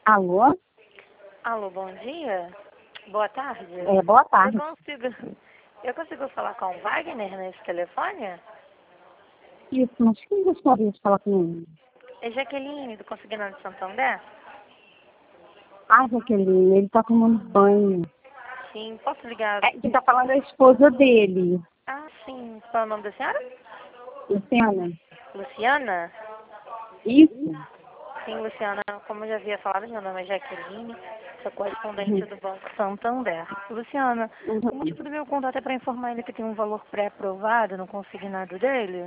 Alô? Alô, bom dia. Boa tarde. Boa tarde. Eu consigo falar com o Wagner nesse telefone? Isso, mas quem gostaria de falar com ele? É Jaqueline, do Consignado de Santander? Ah, Jaqueline, ele tá tomando banho. Sim, posso ligar? Quem tá falando é a esposa dele, Ah, sim. Qual é o nome da senhora? Luciana. Luciana? Isso? Sim, Luciana, como eu já havia falado, meu nome é Jaqueline, sou correspondente do Banco Santander. Luciana, o motivo do meu contato é para informar ele que tem um valor pré-aprovado no consignado dele.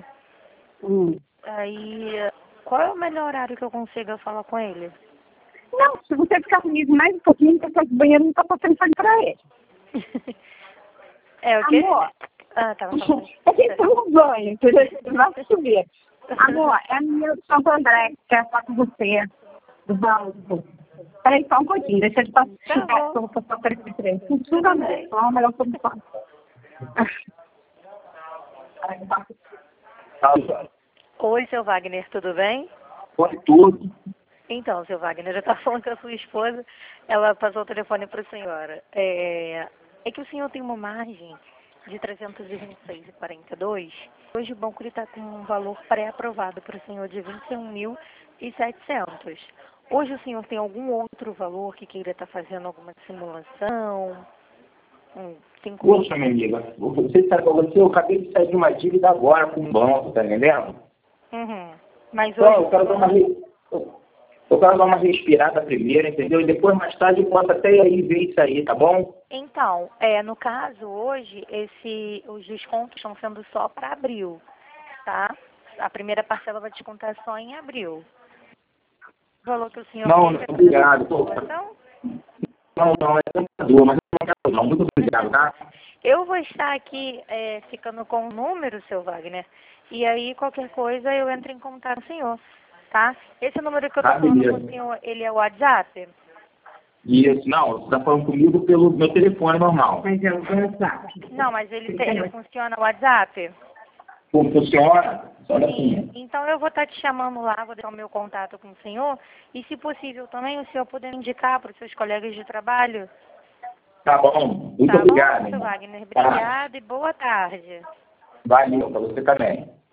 Aí, qual é o melhor horário que eu consiga falar com ele? Não, se você ficar comigo mais um pouquinho, que eu tô de banheiro, não tá passando fome pra ele. É o quê? Amor, Ah, tá bom. é que toma banho, entendeu? Vai chover. Amor, é a minha do Santo André, que quer falar com você, do banco. Peraí, só um pouquinho, deixa eu te passar, que eu vou passar por esse trem. Tudo bem, só uma melhor solução. Oi, seu Wagner, tudo bem? Pode tudo. Então, seu Wagner, eu estava falando com a sua esposa, ela passou o telefone para a senhora. É que o senhor tem uma margem de 326,42. Hoje o banco está com um valor pré-aprovado para o senhor de 21.700. Hoje o senhor tem algum outro valor que queira estar fazendo alguma simulação? Poxa, minha amiga, você sabe, eu acabei de sair de uma dívida agora com o banco, tá entendendo? Mas Então, hoje... eu quero dar uma respirada primeiro, entendeu? E depois, mais tarde, eu posso até aí ver isso aí, tá bom? Então, no caso, hoje, os descontos estão sendo só para abril, tá? A primeira parcela vai descontar só em abril. O valor que o senhor quer obrigado. Não, é tentador, mas eu não quero não. Muito obrigado, tá? Eu vou estar aqui ficando com o número, seu Wagner, e aí qualquer coisa eu entro em contato com o senhor, tá? Esse número que eu estou falando com o senhor, ele é o WhatsApp? Isso, não, você está falando comigo pelo meu telefone normal. Mas é o WhatsApp. Não, mas ele funciona o WhatsApp? Funciona? Sim, então eu vou estar te chamando lá, vou deixar o meu contato com o senhor, e se possível também o senhor poder indicar para os seus colegas de trabalho. Tá bom, muito obrigado. obrigado. Tá bom, Wagner, obrigada e boa tarde. Valeu, para você também.